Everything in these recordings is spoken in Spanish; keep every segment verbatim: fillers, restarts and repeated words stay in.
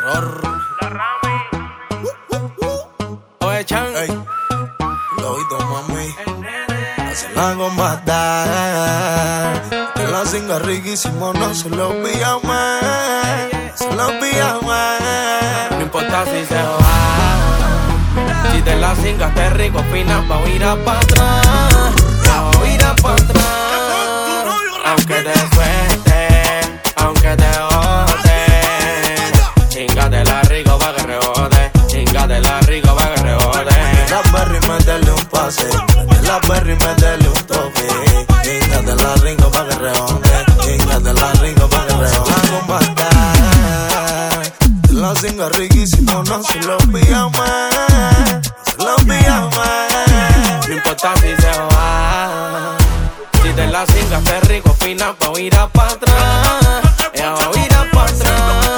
terror. La Rami. Oye, Chan. Ey, lo oído, mami. El nene. Hace la goma dar. Que la singa riquísimo, no se lo olvida más. Se lo olvida más. No importa si se va. Si te la cingaste rico, fina, pa' virar pa' atrás. Pa' virar pa' atrás. Aunque te suelte, aunque te jote. Chingatela rico pa' que rebote. Chingatela rico pa' que rebote. La Berry, métele un pase. La Berry, métele un toque. Chingatela rico pa' que rebote. Chingatela rico pa' que rebote. La goma dar. Que la singa riquísimo, no se lo olvida más. Se lo olvida más. No importa si se va. Si te la cingaste rico, fina, pa' virar pa' atrás. Ella va a virar pa' atrás.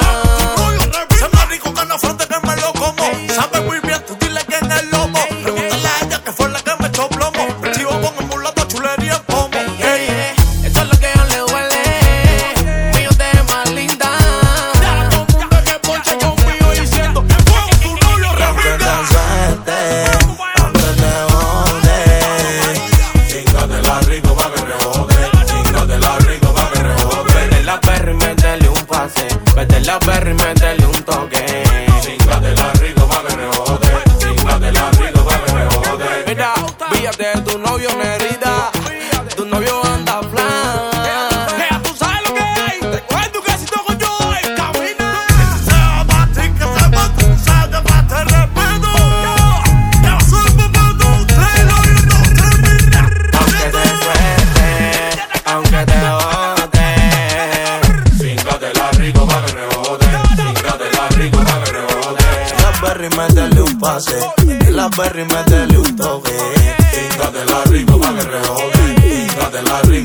Se más rico que en la frente que me lo como. Sabe muy bien, tú dile quién es el lobo. Pregúntale a ella que fue la que me echó plomo. Chivo con el mulato, chulería como. Hey, esto es lo que a ella le duele. Mío te es más linda. Ya todo el mundo que ponche conmigo diciendo que fuego tu novio repica. Aunque te suelte, aunque te jode. Chingatela rico pa' que rebote. Chingatela rico pa' que rebote. Vete la perra y métele un pase. Vete la perra y métele un toque. Chingatela rico pa' que rebote. Chingatela rico pa' que rebote. Mira, fíjate de tu novio, negrita. Tu novio anda flan. Ya tú sabes lo que hay. Te cuento que si toco yo en camina. Se va a batir, que se va a cruzar, te va a te respeto. Ya soy papá, no te lo digo, no termina. Aunque te suelte, aunque te jote. Chingatela rico pa' que rebote. Chingatela rico pa' que rebote. La Berry, métele un pase. La Berry, métele un toque. Chingatela rico pa' que rebote. Chingatela rico.